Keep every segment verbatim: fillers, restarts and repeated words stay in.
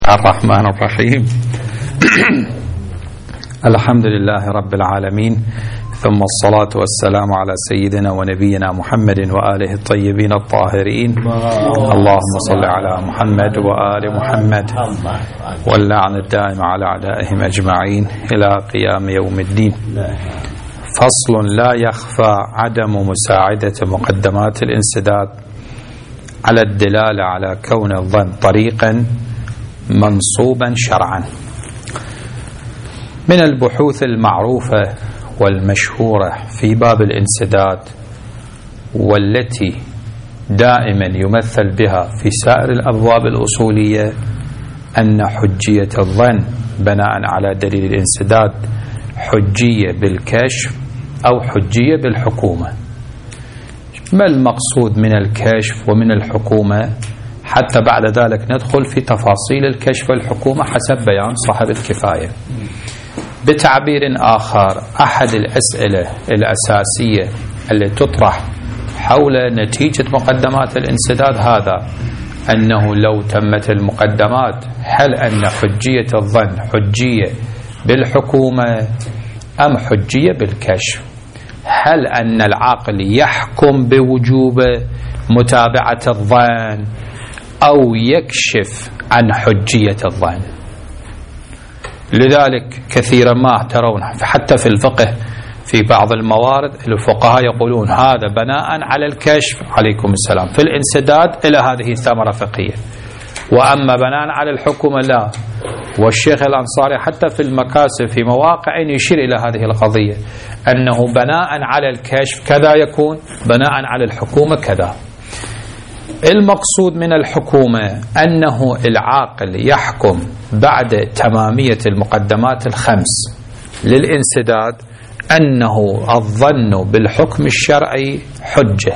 الرحمن الرحيم. الحمد لله رب العالمين، ثم الصلاة والسلام على سيدنا ونبينا محمد وآله الطيبين الطاهرين. اللهم صل على محمد وآل محمد، واللعن الدائم على أعدائهم أجمعين إلى قيام يوم الدين. فصل: لا يخفى عدم مساعدة مقدمات الانسداد على الدلالة على كون الظن طريقا منصوبا شرعا. من البحوث المعروفة والمشهورة في باب الانسداد، والتي دائما يمثل بها في سائر الأبواب الأصولية، أن حجية الظن بناء على دليل الانسداد حجية بالكشف أو حجية بالحكومة. ما المقصود من الكشف ومن الحكومة؟ حتى بعد ذلك ندخل في تفاصيل الكشف والحكومة حسب بيان صاحب الكفاية. بتعبير آخر، أحد الأسئلة الأساسية اللي تطرح حول نتيجة مقدمات الانسداد هذا، أنه لو تمت المقدمات هل أن حجية الظن حجية بالحكومة أم حجية بالكشف؟ هل أن العاقل يحكم بوجوب متابعة الظن أو يكشف عن حجية الظن؟ لذلك كثيرا ما ترون حتى في الفقه في بعض الموارد الفقهاء يقولون هذا بناء على الكشف، عليكم السلام، في الانسداد إلى هذه الثمرة فقهية، وأما بناء على الحكومة لا. والشيخ الأنصاري حتى في المكاسب في مواقع يشير إلى هذه القضية، أنه بناء على الكشف كذا يكون، بناء على الحكومة كذا. المقصود من الحكومة أنه العاقل يحكم بعد تمامية المقدمات الخمس للانسداد أنه الظن بالحكم الشرعي حجة،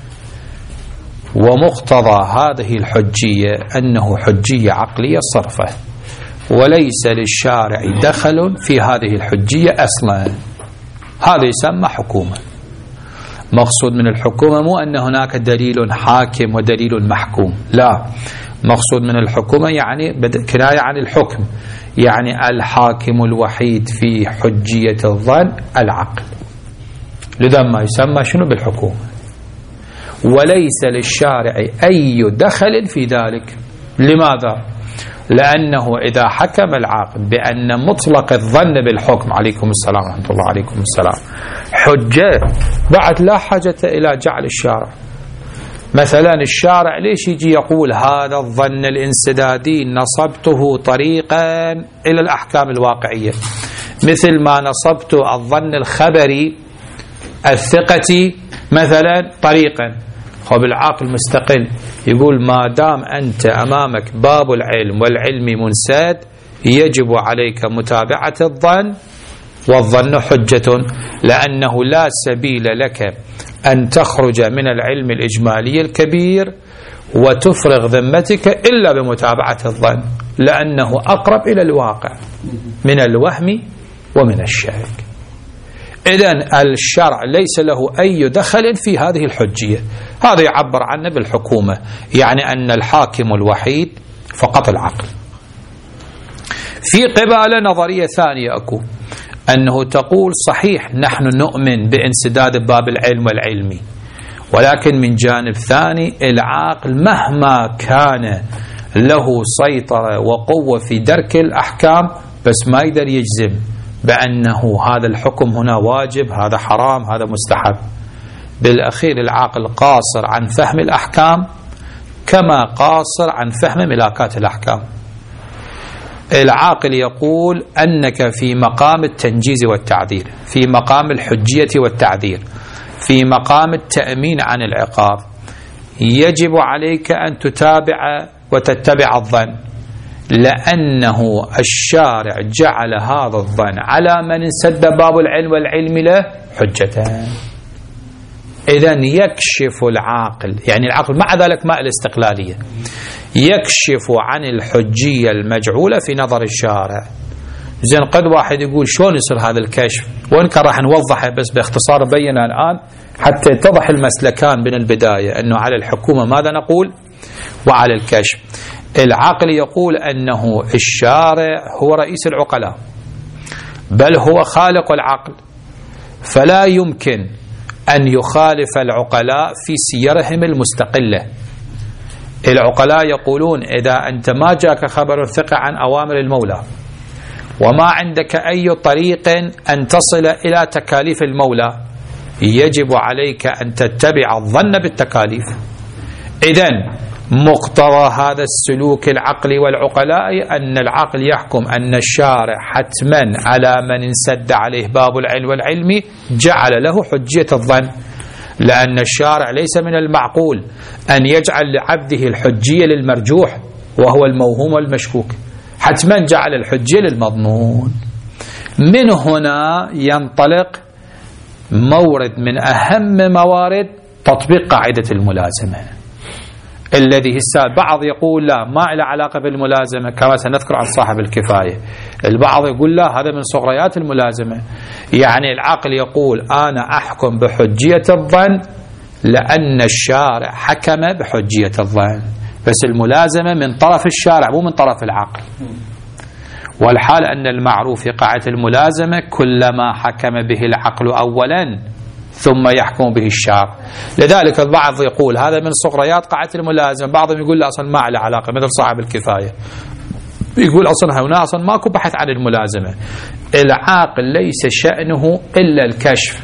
ومقتضى هذه الحجية أنه حجية عقلية صرفة، وليس للشارع دخل في هذه الحجية أصلا. هذا يسمى حكومة. مقصود من الحكومة مو أن هناك دليل حاكم ودليل محكوم، لا. مقصود من الحكومة يعني كناية عن الحكم، يعني الحاكم الوحيد في حجية الظن العقل، لذا ما يسمى شنو بالحكومة، وليس للشارع أي دخل في ذلك. لماذا؟ لأنه إذا حكم العاقل بأن مطلق الظن بالحكم، عليكم السلام ورحمة الله، عليكم السلام، حجة، بعد لا حاجة إلى جعل الشارع. مثلا الشارع ليش يجي يقول هذا الظن الانسدادي نصبته طريقا إلى الأحكام الواقعية، مثل ما نصبت الظن الخبري الثقة مثلا طريقا. خب العاقل مستقل يقول ما دام أنت أمامك باب العلم والعلم منساد يجب عليك متابعة الظن، والظن حجة، لأنه لا سبيل لك أن تخرج من العلم الإجمالي الكبير وتفرغ ذمتك إلا بمتابعة الظن، لأنه أقرب إلى الواقع من الوهم ومن الشك. إذن الشرع ليس له أي دخل في هذه الحجية. هذا يعبر عنه بالحكومة، يعني أن الحاكم الوحيد فقط العقل. في قبالة نظرية ثانية أكو، أنه تقول صحيح نحن نؤمن بانسداد باب العلم والعلمي، ولكن من جانب ثاني العاقل مهما كان له سيطرة وقوة في درك الأحكام بس ما يقدر يجزم بأنه هذا الحكم هنا واجب، هذا حرام، هذا مستحب. بالأخير العاقل قاصر عن فهم الأحكام كما قاصر عن فهم ملاكات الأحكام. العاقل يقول أنك في مقام التنجيز والتعذير، في مقام الحجية والتعذير، في مقام التأمين عن العقاب، يجب عليك أن تتابع وتتبع الظن، لأنه الشارع جعل هذا الظن على من انسد باب العلم والعلم له حجة. إذن يكشف العاقل، يعني العقل مع ذلك ما الاستقلالية، يكشف عن الحجية المجعولة في نظر الشارع. زين قد واحد يقول شلون يصير هذا الكشف، وإن كان راح نوضحه بس باختصار بينا الآن حتى يتضح المسلكان من البداية، أنه على الحكومة ماذا نقول وعلى الكشف. العقل يقول أنه الشارع هو رئيس العقلاء، بل هو خالق العقل، فلا يمكن أن يخالف العقلاء في سيرهم المستقلة. العقلاء يقولون إذا أنت ما جاك خبر ثقة عن أوامر المولى وما عندك أي طريق أن تصل إلى تكاليف المولى، يجب عليك أن تتبع الظن بالتكاليف. إذن مقتضى هذا السلوك العقلي والعقلاء أن العقل يحكم أن الشارع حتما على من انسد عليه باب العلم والعلم جعل له حجية الظن، لأن الشارع ليس من المعقول أن يجعل لعبده الحجية للمرجوح وهو الموهوم والمشكوك، حتما جعل الحجية للمضمون. من هنا ينطلق مورد من أهم موارد تطبيق قاعدة الملازمة، الذي هسه بعض يقول لا ما له علاقة بالملازمة كما سنذكر عن صاحب الكفاية، البعض يقول لا هذا من صغريات الملازمة، يعني العقل يقول أنا أحكم بحجية الظن لأن الشارع حكم بحجية الظن، بس الملازمة من طرف الشارع مو من طرف العقل. والحال أن المعروف في قاعدة الملازمة كلما حكم به العقل أولا ثم يحكم به الشارع. لذلك البعض يقول هذا من صغريات قاعدة الملازمة، بعضهم يقول لا أصلا ما له علاقة، مثل صاحب الكفاية يقول أصلا هنا أصلا ماكو بحث عن الملازمة. العاقل ليس شأنه إلا الكشف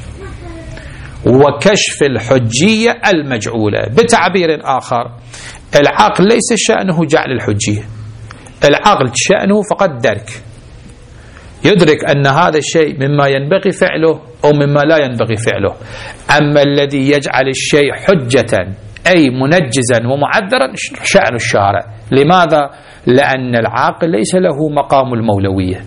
وكشف الحجية المجعولة. بتعبير آخر العقل ليس شأنه جعل الحجية، العقل شأنه فقط درك، يدرك أن هذا الشيء مما ينبغي فعله أو مما لا ينبغي فعله. أما الذي يجعل الشيء حجة أي منجزا ومعذرا شأن الشارع. لماذا؟ لأن العاقل ليس له مقام المولوية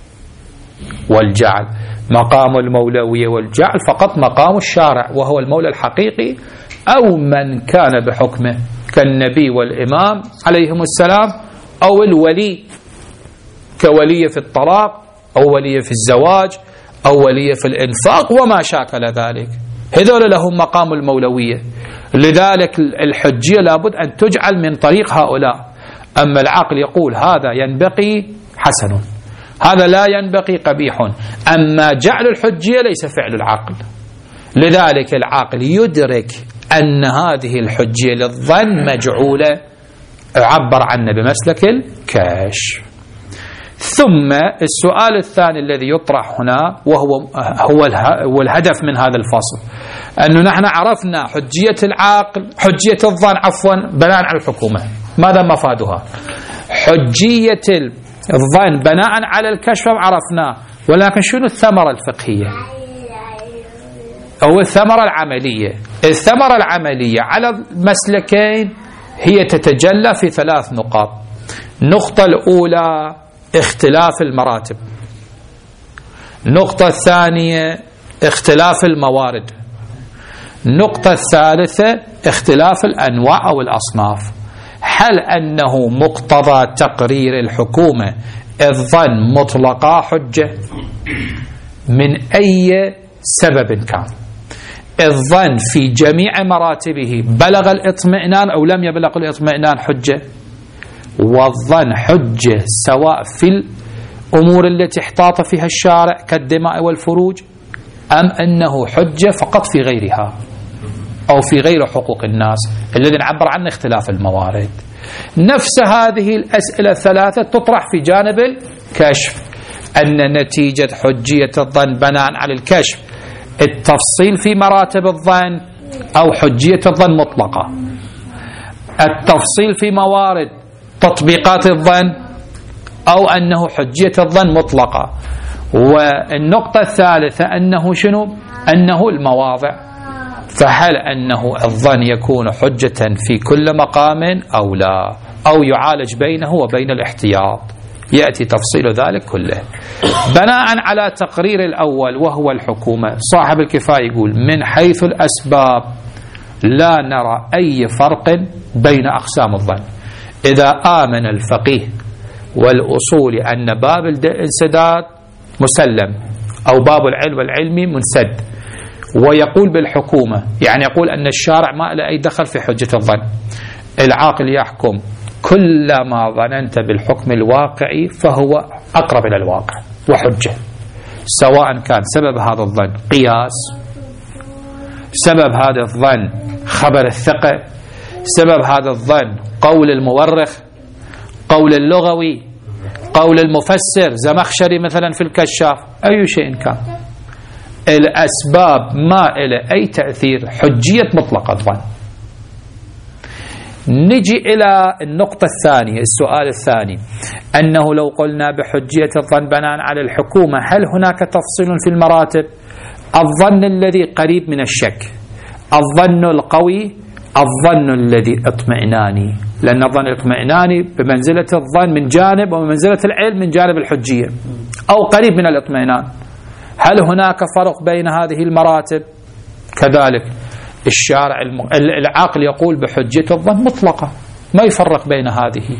والجعل، مقام المولوية والجعل فقط مقام الشارع وهو المولى الحقيقي أو من كان بحكمه كالنبي والإمام عليهم السلام، أو الولي كولي في الطلاق أو ولي في الزواج أو ولي في الإنفاق وما شاكل ذلك، هذول لهم مقام المولوية. لذلك الحجية لابد أن تجعل من طريق هؤلاء. أما العقل يقول هذا ينبغي حسن، هذا لا ينبغي قبيح. أما جعل الحجية ليس فعل العقل. لذلك العقل يدرك أن هذه الحجية للظن مجعولة، عبر عنه بمسلك الكشف. ثم السؤال الثاني الذي يطرح هنا وهو هو الهدف من هذا الفصل، أنه نحن عرفنا حجية العقل حجية الظن عفوا بناء على الحكومة، ماذا مفادها؟ حجية الظن بناء على الكشف عرفناه، ولكن شنو الثمرة الفقهية أو الثمرة العملية؟ الثمرة العملية على مسلكين هي تتجلى في ثلاث نقاط. النقطة الأولى اختلاف المراتب، النقطة الثانية اختلاف الموارد، النقطة الثالثة اختلاف الأنواع أو الأصناف. هل أنه مقتضى تقرير الحكومة الظن مطلقا حجة من أي سبب كان؟ الظن في جميع مراتبه بلغ الاطمئنان أو لم يبلغ الاطمئنان حجة، والظن حجة سواء في الأمور التي احتاط فيها الشارع كالدماء والفروج، أم أنه حجة فقط في غيرها أو في غير حقوق الناس الذي نعبر عنه اختلاف الموارد. نفس هذه الأسئلة الثلاثة تطرح في جانب الكشف، أن نتيجة حجية الظن بناء على الكشف التفصيل في مراتب الظن أو حجية الظن مطلقة، التفصيل في موارد تطبيقات الظن أو أنه حجية الظن مطلقة. والنقطة الثالثة أنه شنو؟ أنه المواضع، فهل أنه الظن يكون حجة في كل مقام أو لا، أو يعالج بينه وبين الاحتياط، يأتي تفصيل ذلك كله. بناء على تقرير الأول وهو الحكومة، صاحب الكفاية يقول من حيث الأسباب لا نرى أي فرق بين أقسام الظن. إذا آمن الفقيه والأصول أن باب الانسداد مسلم أو باب العلم والعلمي منسد، ويقول بالحكومة يعني يقول أن الشارع ما له أي دخل في حجة الظن، العاقل يحكم كلما ظننت بالحكم الواقعي فهو أقرب إلى الواقع وحجة، سواء كان سبب هذا الظن قياس، سبب هذا الظن خبر الثقة، سبب هذا الظن قول المورخ، قول اللغوي، قول المفسر زمخشري مثلا في الكشاف، أي شيء كان الأسباب ما إلى أي تأثير، حجية مطلق الظن. نجي إلى النقطة الثانية، السؤال الثاني، أنه لو قلنا بحجية الظن بناء على الحكومة، هل هناك تفصيل في المراتب؟ الظن الذي قريب من الشك، الظن القوي، الظن الذي اطمئناني، لأن الظن الاطمئناني بمنزلة الظن من جانب وبمنزلة العلم من جانب الحجية أو قريب من الاطمئنان. هل هناك فرق بين هذه المراتب؟ كذلك الشارع الم... العقل يقول بحجية الظن مطلقة، ما يفرق بين هذه.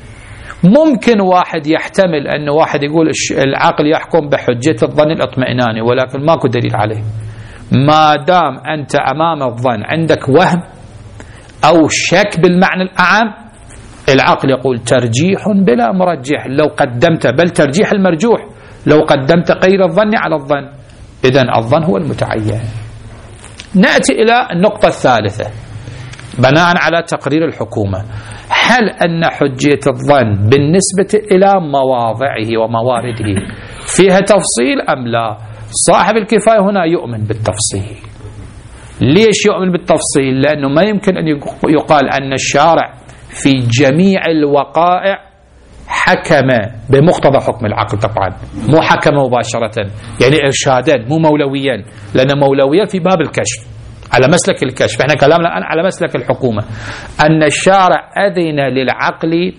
ممكن واحد يحتمل أن واحد يقول العقل يحكم بحجية الظن الاطمئناني، ولكن ماكو دليل عليه. ما دام أنت أمام الظن عندك وهم أو شك بالمعنى الأعم، العقل يقول ترجيح بلا مرجح، لو قدمت بل ترجيح المرجوح لو قدمت غير الظن على الظن، إذن الظن هو المتعين. نأتي إلى النقطة الثالثة بناء على تقرير الحكومة، هل أن حجية الظن بالنسبة إلى مواضعه وموارده فيها تفصيل أم لا؟ صاحب الكفاية هنا يؤمن بالتفصيل. ليش يؤمن بالتفصيل؟ لأنه ما يمكن أن يقال أن الشارع في جميع الوقائع حكم بمقتضى حكم العقل، طبعا مو حكم مباشرة، يعني إرشادا مو مولويا، لأن مولويا في باب الكشف على مسلك الكشف، احنا كلامنا الآن على مسلك الحكومة. أن الشارع أذن للعقل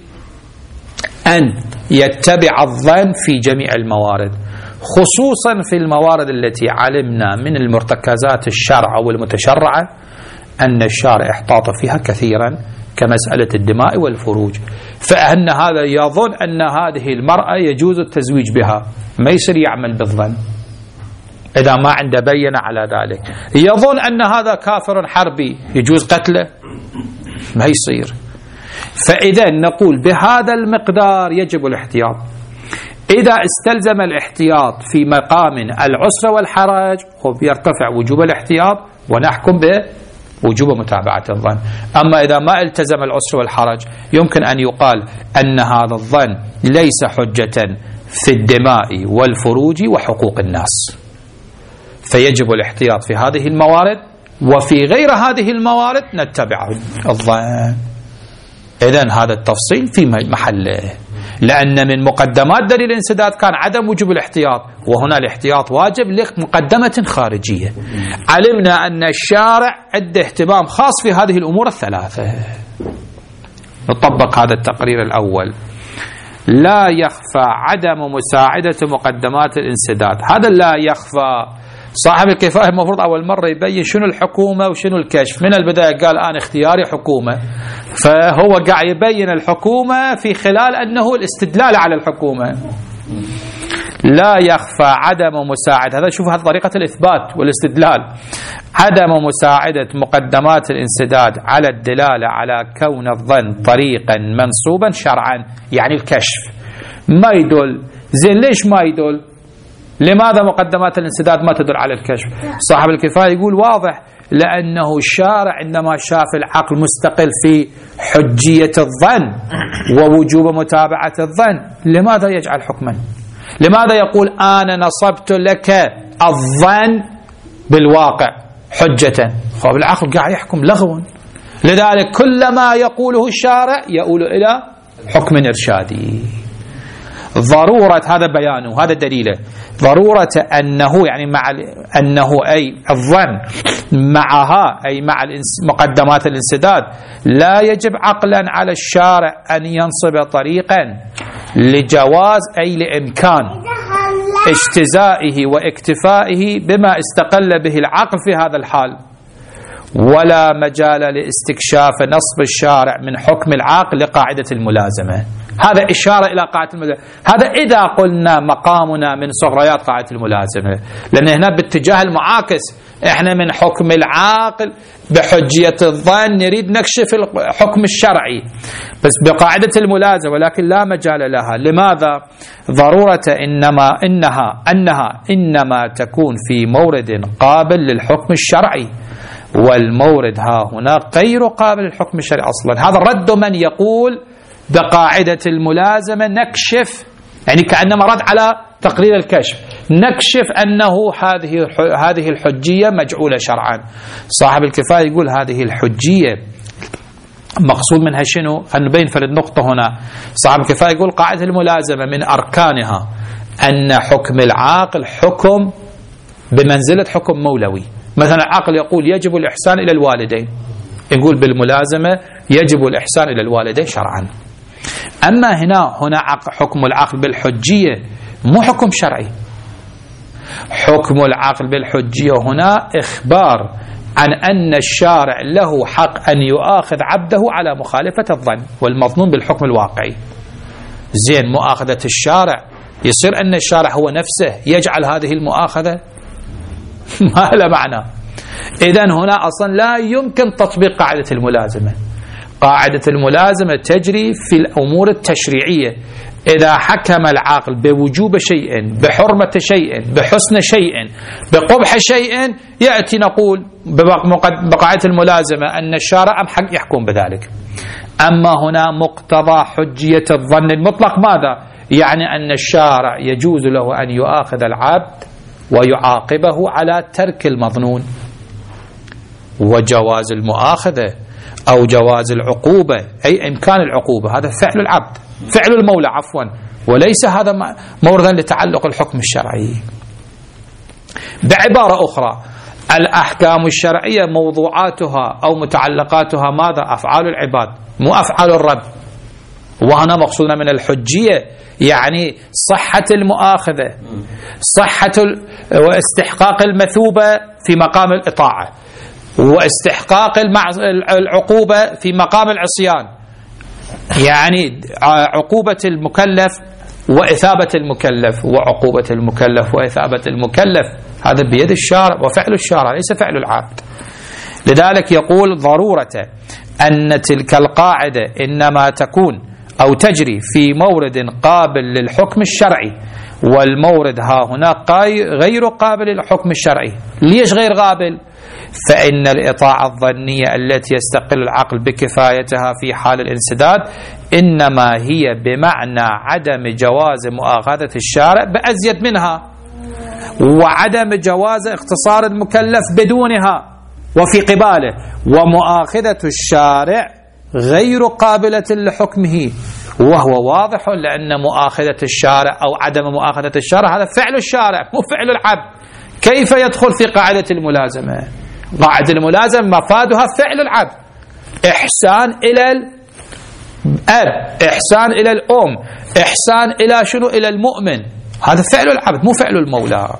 أن يتبع الظن في جميع الموارد، خصوصا في الموارد التي علمنا من المرتكزات الشرع أو المتشرعة أن الشارع احتاط فيها كثيرا، كمسألة الدماء والفروج، فأن هذا يظن أن هذه المرأة يجوز التزويج بها، ما يصير يعمل بالظن إذا ما عنده بينة على ذلك. يظن أن هذا كافر حربي يجوز قتله، ما يصير. فإذا نقول بهذا المقدار يجب الاحتياط. إذا استلزم الاحتياط في مقام العسر والحرج يرتفع وجوب الاحتياط ونحكم بوجوب متابعة الظن. أما إذا ما التزم العسر والحرج يمكن أن يقال أن هذا الظن ليس حجة في الدماء والفروج وحقوق الناس، فيجب الاحتياط في هذه الموارد، وفي غير هذه الموارد نتبع الظن. إذن هذا التفصيل في محله، لأن من مقدمات دليل الانسداد كان عدم وجوب الاحتياط، وهنا الاحتياط واجب لمقدمة خارجية. علمنا أن الشارع عنده اهتمام خاص في هذه الأمور الثلاثة. نطبق هذا التقرير الأول. لا يخفى عدم مساعدة مقدمات الانسداد. هذا لا يخفى. صاحب الكفاية المفروض أول مرة يبين شنو الحكومة وشنو الكشف. من البداية قال أنا اختياري حكومة، فهو قاعد يبين الحكومة في خلال أنه الاستدلال على الحكومة. لا يخفى عدم مساعدة، هذا شوف هذه طريقة الإثبات والاستدلال. عدم مساعدة مقدمات الانسداد على الدلالة على كون الظن طريقا منصوبا شرعا، يعني الكشف ما يدل. زين ليش ما يدل؟ لماذا مقدمات الانسداد ما تدل على الكشف؟ صاحب الكفاية يقول واضح، لأنه الشارع عندما شاف العقل مستقل في حجية الظن ووجوب متابعة الظن، لماذا يجعل حكما؟ لماذا يقول أنا نصبت لك الظن بالواقع حجة؟ خب العقل قاعد يحكم لغوا. لذلك كل ما يقوله الشارع يؤول إلى حكم إرشادي. ضرورة، هذا بيانه، هذا دليله، ضرورة أنه يعني مع أنه أي الظن معها أي مع مقدمات الانسداد لا يجب عقلا على الشارع أن ينصب طريقا لجواز أي لإمكان اجتزائه واكتفائه بما استقل به العقل في هذا الحال، ولا مجال لاستكشاف نصب الشارع من حكم العقل لقاعدة الملازمة. هذا إشارة إلى قاعدة الملازمة. هذا إذا قلنا مقامنا من صغريات قاعدة الملازمة، لأن هنا باتجاه المعاكس، إحنا من حكم العاقل بحجية الظن نريد نكشف الحكم الشرعي بس بقاعدة الملازمة، ولكن لا مجال لها. لماذا؟ ضرورة إنما إنها أنها إنما تكون في مورد قابل للحكم الشرعي، والمورد ها هنا غير قابل للحكم الشرعي أصلا. هذا رد من يقول بقاعدة الملازمة نكشف، يعني كأنما رد على تقرير الكشف، نكشف أنه هذه هذه الحجية مجعولة شرعا. صاحب الكفاية يقول هذه الحجية مقصود منها شنو؟ أن نبين فرد نقطة هنا. صاحب الكفاية يقول قاعدة الملازمة من أركانها أن حكم العاقل حكم بمنزلة حكم مولوي. مثلا العاقل يقول يجب الإحسان إلى الوالدين، يقول بالملازمة يجب الإحسان إلى الوالدين شرعا. أما هنا هنا حكم العقل بالحجية مو حكم شرعي. حكم العقل بالحجية هنا إخبار عن أن الشارع له حق أن يؤاخذ عبده على مخالفة الظن والمظنون بالحكم الواقعي. زين، مؤاخذة الشارع يصير أن الشارع هو نفسه يجعل هذه المؤاخذة؟ ما له معنى. إذن هنا أصلا لا يمكن تطبيق قاعدة الملازمة. قاعدة الملازمة تجري في الأمور التشريعية. إذا حكم العاقل بوجوب شيء، بحرمة شيء، بحسن شيء، بقبح شيء، يأتي نقول بقاعدة الملازمة أن الشارع أم حق يحكم بذلك. أما هنا مقتضى حجية الظن المطلق ماذا؟ يعني أن الشارع يجوز له أن يؤاخذ العبد ويعاقبه على ترك المظنون. وجواز المؤاخذة أو جواز العقوبة، أي إمكان العقوبة، هذا فعل العبد، فعل المولى عفوا، وليس هذا موردا لتعلق الحكم الشرعي. بعبارة أخرى، الأحكام الشرعية موضوعاتها أو متعلقاتها ماذا؟ أفعال العباد، مو أفعال الرب. وهنا مقصودنا من الحجية يعني صحة المؤاخذة، صحة واستحقاق المثوبة في مقام الإطاعة، واستحقاق العقوبة في مقام العصيان. يعني عقوبة المكلف وإثابة المكلف، وعقوبة المكلف وإثابة المكلف هذا بيد الشارع وفعل الشارع ليس فعل العبد. لذلك يقول ضرورة أن تلك القاعدة إنما تكون أو تجري في مورد قابل للحكم الشرعي، والمورد ها هنا غير قابل للحكم الشرعي. ليش غير قابل؟ فإن الإطاعة الظنية التي يستقل العقل بكفايتها في حال الانسداد إنما هي بمعنى عدم جواز مؤاخذة الشارع بأزيد منها، وعدم جواز اختصار المكلف بدونها وفي قباله، ومؤاخذة الشارع غير قابلة لحكمه. وهو واضح لأن مؤاخذة الشارع أو عدم مؤاخذة الشارع هذا فعل الشارع مو فعل العبد. كيف يدخل في قاعدة الملازمة؟ قاعدة الملازمة مفادها فعل العبد، إحسان إلى الأب، إحسان إلى الأم، إحسان إلى شنو؟ إلى المؤمن. هذا فعل العبد مو فعل المولى.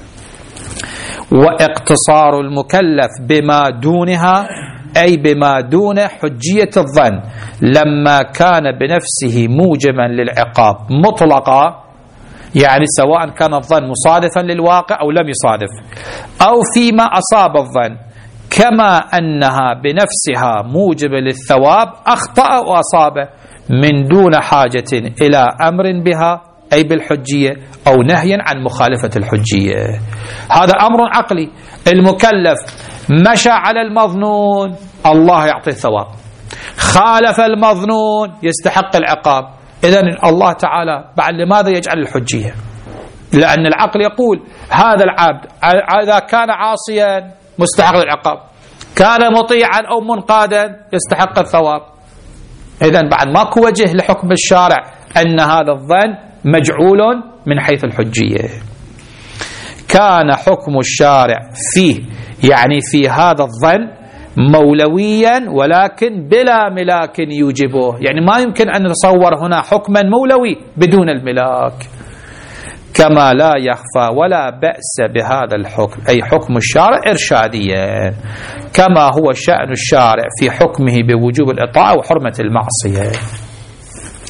واقتصار المكلف بما دونها أي بما دون حجية الظن لما كان بنفسه موجبا للعقاب مطلقا، يعني سواء كان الظن مصادفا للواقع أو لم يصادف، أو فيما أصاب الظن، كما أنها بنفسها موجبة للثواب أخطأ وأصاب من دون حاجة إلى أمر بها أي بالحجية أو نهيا عن مخالفة الحجية. هذا أمر عقلي. المكلف مشى على المظنون الله يعطي الثواب، خالف المظنون يستحق العقاب. إذن الله تعالى بعد لماذا يجعل الحجية؟ لأن العقل يقول هذا العبد إذا كان عاصيا مستحق العقاب، كان مطيعا أو منقادا يستحق الثواب. إذن بعد ماكو وجه لحكم الشارع أن هذا الظن مجعول من حيث الحجية. كان حكم الشارع فيه يعني في هذا الظن مولويا ولكن بلا ملاك يوجبه، يعني ما يمكن أن نتصور هنا حكما مولوي بدون الملاك. كما لا يخفى ولا بأس بهذا الحكم أي حكم الشارع إرشاديا، كما هو شأن الشارع في حكمه بوجوب الإطاعة وحرمة المعصية.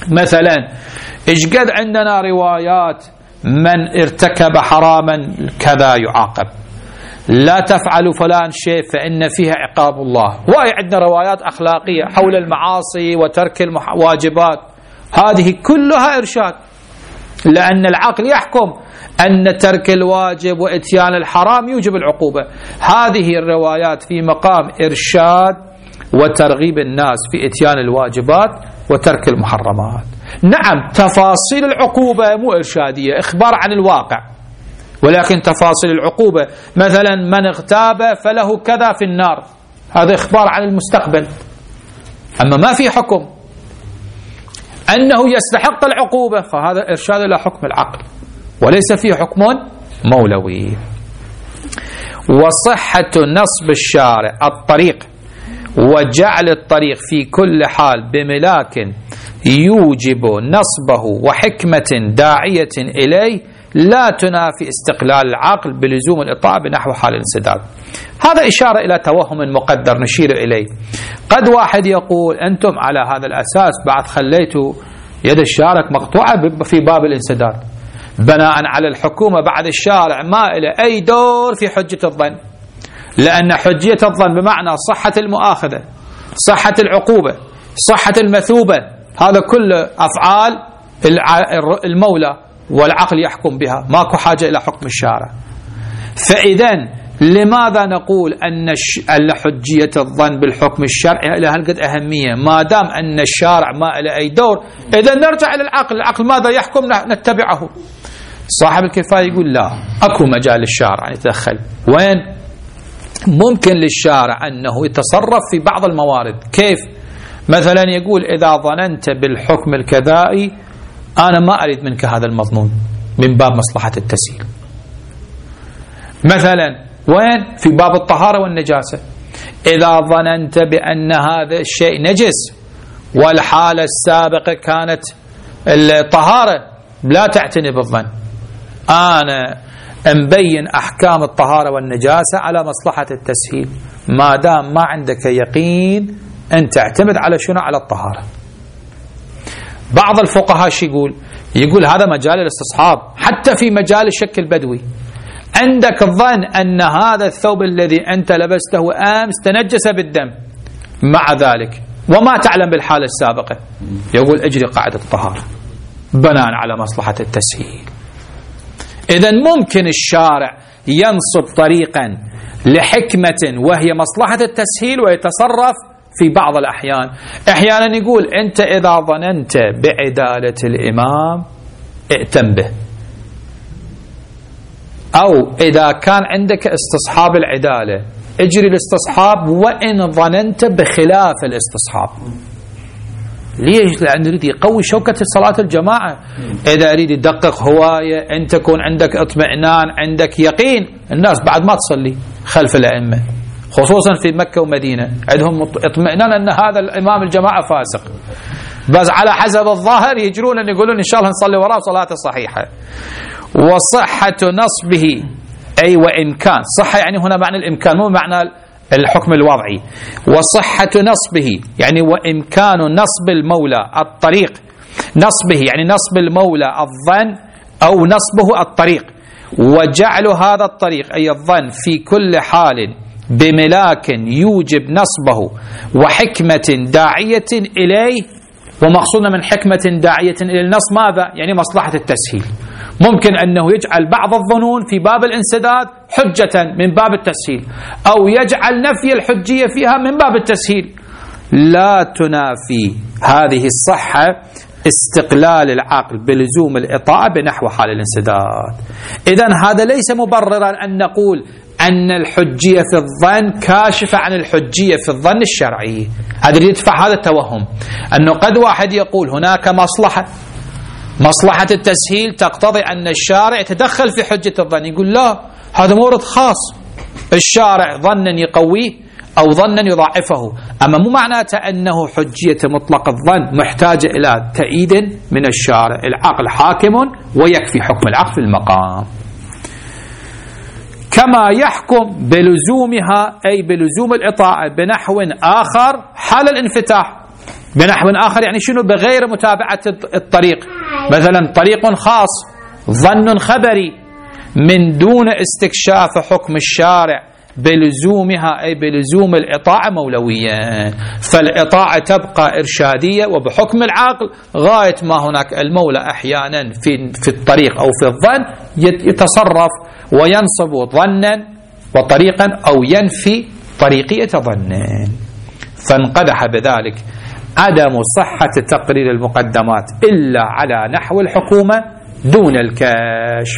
مثلا إيش قد عندنا روايات من ارتكب حراما كذا يعاقب، لا تفعلوا فلان شيء فإن فيها عقاب الله. وهي عندنا روايات أخلاقية حول المعاصي وترك الواجبات، هذه كلها إرشاد، لأن العقل يحكم أن ترك الواجب وإتيان الحرام يوجب العقوبة. هذه الروايات في مقام إرشاد وترغيب الناس في إتيان الواجبات وترك المحرمات. نعم تفاصيل العقوبة مو إرشادية، إخبار عن الواقع، ولكن تفاصيل العقوبة مثلا من اغتاب فله كذا في النار، هذا إخبار عن المستقبل، أما ما في حكم أنه يستحق العقوبة، فهذا إرشاد إلى حكم العقل وليس فيه حكم مولوي. وصحة نصب الشارع الطريق وجعل الطريق في كل حال بملاك يوجب نصبه وحكمة داعية إليه لا تنافي استقلال العقل بلزوم الإطاعة بنحو حال الانسداد. هذا إشارة إلى توهم مقدر نشير إليه. قد واحد يقول أنتم على هذا الأساس بعد خليتوا يد الشارع مقطوعة في باب الانسداد، بناء على الحكومة بعد الشارع ما إلى أي دور في حجة الظن، لأن حجية الظن بمعنى صحة المؤاخذة، صحة العقوبة، صحة المثوبة، هذا كله أفعال المولى والعقل يحكم بها، ماكو حاجة إلى حكم الشارع. فإذن لماذا نقول أن حجية الظن بالحكم الشرعي لها هالقد أهمية؟ ما دام أن الشارع ما له أي دور، إذا نرجع إلى العقل، العقل ماذا يحكم نتبعه. صاحب الكفاية يقول لا، أكو مجال للشارع أن يتدخل. وين؟ ممكن للشارع أنه يتصرف في بعض الموارد. كيف؟ مثلا يقول إذا ظننت بالحكم الكذائي أنا ما أريد منك هذا المظنون من باب مصلحة التسهيل. مثلا وين؟ في باب الطهارة والنجاسة، إذا ظننت بأن هذا الشيء نجس والحالة السابقة كانت الطهارة، لا تعتني بالظن، أنا مبين أحكام الطهارة والنجاسة على مصلحة التسهيل، ما دام ما عندك يقين أن تعتمد على شنو؟ على الطهارة. بعض الفقهاء شو يقول؟ يقول هذا مجال الاستصحاب، حتى في مجال الشك البدوي عندك الظن أن هذا الثوب الذي أنت لبسته أمس تنجس بالدم، مع ذلك وما تعلم بالحالة السابقة، يقول اجري قاعدة الطهارة بناء على مصلحة التسهيل. إذن ممكن الشارع ينصب طريقا لحكمة وهي مصلحة التسهيل ويتصرف في بعض الأحيان. أحيانا يقول أنت إذا ظننت بعدالة الإمام ائتم به، أو إذا كان عندك استصحاب العدالة اجري الاستصحاب وإن ظننت بخلاف الاستصحاب. ليش؟ لأنه يريد يقوي شوكة صلاة الجماعة. إذا يريد يدقق هواية أن تكون عندك اطمئنان، عندك يقين، الناس بعد ما تصلي خلف الأئمة خصوصا في مكة ومدينة عندهم اطمئنان أن هذا الإمام الجماعة فاسق، بس على حسب الظاهر يجرون أن يقولون إن شاء الله نصلي وراه صلاة صحيحة. وصحة نصبه أي وإن كان، صحة يعني هنا معنى الإمكان مو معنى الحكم الوضعي. وصحة نصبه يعني وإمكان نصب المولى الطريق، نصبه يعني نصب المولى الظن أو نصبه الطريق، وجعل هذا الطريق أي الظن في كل حال بملاك يوجب نصبه وحكمة داعية إليه. ومقصودنا من حكمة داعية إلى النص ماذا؟ يعني مصلحة التسهيل. ممكن أنه يجعل بعض الظنون في باب الانسداد حجة من باب التسهيل، أو يجعل نفي الحجية فيها من باب التسهيل. لا تنافي هذه الصحة استقلال العقل بلزوم الإطاعة بنحو حال الانسداد. إذن هذا ليس مبررا أن نقول أن الحجية في الظن كاشفة عن الحجية في الظن الشرعي. هذا يدفع هذا التوهم أنه قد واحد يقول هناك مصلحة، مصلحة التسهيل تقتضي أن الشارع يتدخل في حجة الظن. يقول لا، هذا مورد خاص، الشارع ظنا يقويه أو ظنا يضاعفه، أما مو معناته أنه حجية مطلق الظن محتاجة إلى تأييد من الشارع. العقل حاكم ويكفي حكم العقل في المقام، كما يحكم بلزومها أي بلزوم الإطاعة بنحو آخر حال الانفتاح. بنحو آخر يعني شنو؟ بغير متابعة الطريق، مثلا طريق خاص، ظن خبري، من دون استكشاف حكم الشارع بلزومها، أي بلزوم الإطاعة مولوية، فالإطاعة تبقى إرشادية، وبحكم العقل غاية ما هناك المولى أحيانا في في الطريق أو في الظن يتصرف وينصب ظنا وطريقا أو ينفي طريقية ظن، فانقدح بذلك عدم صحة تقرير المقدمات إلا على نحو الحكومة دون الكشف،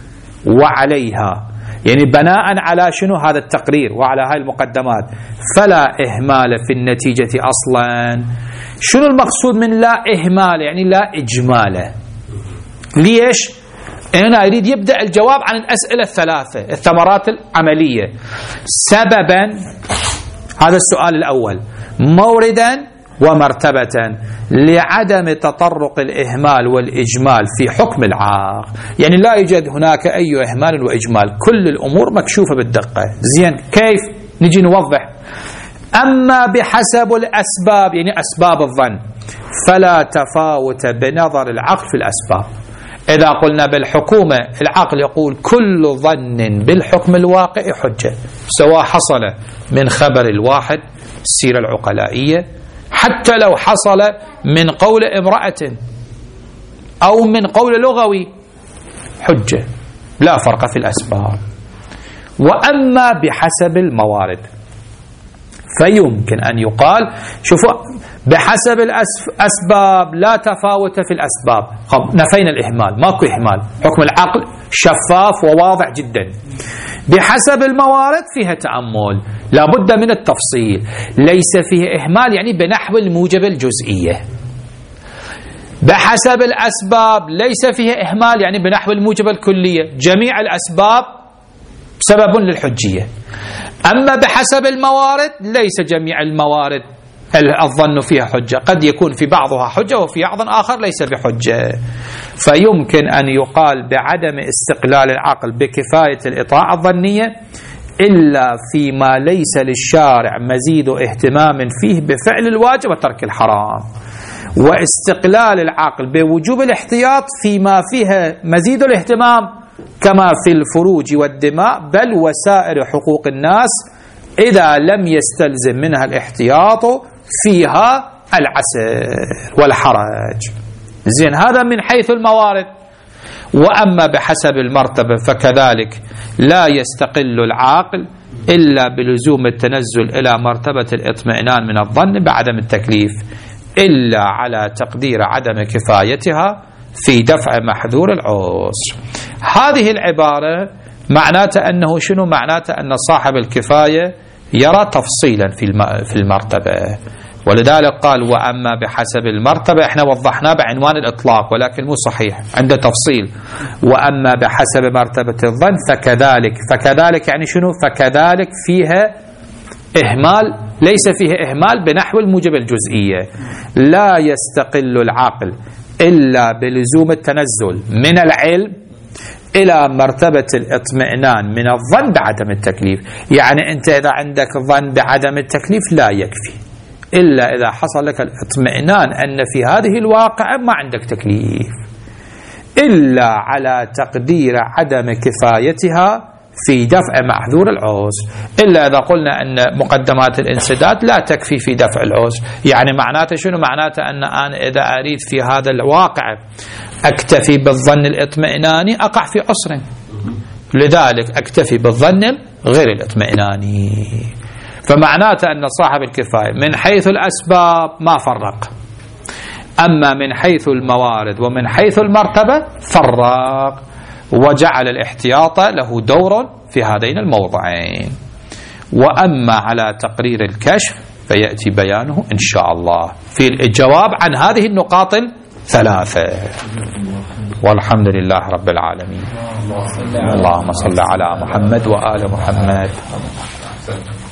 وعليها يعني بناء على شنو هذا التقرير وعلى هاي المقدمات فلا إهمال في النتيجة أصلا. شنو المقصود من لا إهمال؟ يعني لا إجمال. ليش؟ هنا يريد يبدأ الجواب عن الأسئلة الثلاثة، الثمرات العملية. سببا، هذا السؤال الأول، موردا ومرتبة لعدم تطرق الإهمال والإجمال في حكم العقل، يعني لا يوجد هناك أي إهمال وإجمال، كل الأمور مكشوفة بالدقة. زين، كيف؟ نجي نوضح. أما بحسب الأسباب، يعني أسباب الظن، فلا تفاوت بنظر العقل في الأسباب. إذا قلنا بالحكومة العقل يقول كل ظن بالحكم الواقع حجة، سواء حصل من خبر الواحد السيرة العقلائية، حتى لو حصل من قول امرأة أو من قول لغوي حجة، لا فرق في الأسباب. وأما بحسب الموارد فيمكن أن يقال شوفوا بحسب الأسباب لا تفاوت في الأسباب، نفينا الإهمال، ماكو إهمال، حكم العقل شفاف وواضح جدا. بحسب الموارد فيها تأمل، لا بد من التفصيل، ليس فيه إهمال يعني بنحو الموجب الجزئية. بحسب الأسباب ليس فيه إهمال يعني بنحو الموجب الكلية، جميع الأسباب سبب للحجية. أما بحسب الموارد ليس جميع الموارد الظن فيها حجة، قد يكون في بعضها حجة وفي بعض آخر ليس بحجة. فيمكن أن يقال بعدم استقلال العقل بكفاية الإطاعة الظنية إلا فيما ليس للشارع مزيد اهتمام فيه بفعل الواجب وترك الحرام، واستقلال العقل بوجوب الاحتياط فيما فيها مزيد الاهتمام كما في الفروج والدماء بل وسائر حقوق الناس إذا لم يستلزم منها الاحتياط فيها العسر والحرج. زين، هذا من حيث الموارد. وأما بحسب المرتبة فكذلك لا يستقل العاقل إلا بلزوم التنزل إلى مرتبة الاطمئنان من الظن بعدم التكليف إلا على تقدير عدم كفايتها في دفع محذور العسر. هذه العبارة معناته أنه شنو؟ معناته أن صاحب الكفاية يرى تفصيلا في المرتبة، ولذلك قال وأما بحسب المرتبة. احنا وضحناه بعنوان الإطلاق ولكن مو صحيح، عنده تفصيل. وأما بحسب مرتبة الظن فكذلك، فكذلك يعني شنو؟ فكذلك فيها إهمال، ليس فيه إهمال بنحو الموجب الجزئية. لا يستقل العقل إلا بلزوم التنزل من العلم إلى مرتبة الاطمئنان من الظن بعدم التكليف. يعني أنت إذا عندك ظن بعدم التكليف لا يكفي إلا إذا حصل لك الاطمئنان أن في هذه الواقعة ما عندك تكليف، إلا على تقدير عدم كفايتها في دفع محذور العسر. إلا إذا قلنا أن مقدمات الانسداد لا تكفي في دفع العسر، يعني معناته شنو؟ معناته أن أنا إذا أريد في هذا الواقع أكتفي بالظن الاطمئناني أقع في عسر، لذلك أكتفي بالظن غير الاطمئناني. فمعناته أن صاحب الكفاية من حيث الأسباب ما فرق، أما من حيث الموارد ومن حيث المرتبة فرق، وجعل الاحتياط له دور في هذين الموضعين. وأما على تقرير الكشف فيأتي بيانه إن شاء الله في الجواب عن هذه النقاط الثلاثة. والحمد لله رب العالمين. اللهم صل على محمد وآل محمد.